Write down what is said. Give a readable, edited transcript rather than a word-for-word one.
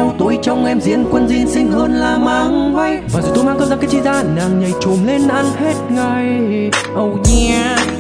tôi trong em diễn quân jean xinh hơn là mang váy. Và rồi tôi mang cơm ra cái chi ra nàng nhảy trồm lên ăn hết ngày. Oh yeah.